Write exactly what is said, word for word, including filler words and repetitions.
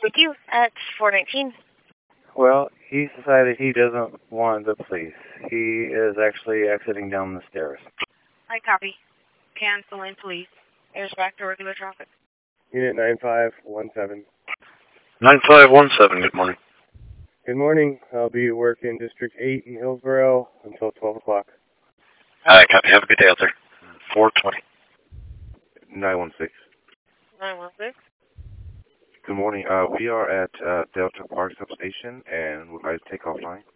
with you at four nineteen. Well, he decided he doesn't want the police. He is actually exiting down the stairs. I copy. Canceling police. Airs back to regular traffic. Unit nine five one seven. nine five one seven, good morning. Good morning. I'll be working District eight in Hillsboro until twelve o'clock. Hi, copy. Have a good day out there. four twenty. nine one six. nine one six. Good morning. Uh, we are at uh, Delta Park Substation and would like to take offline.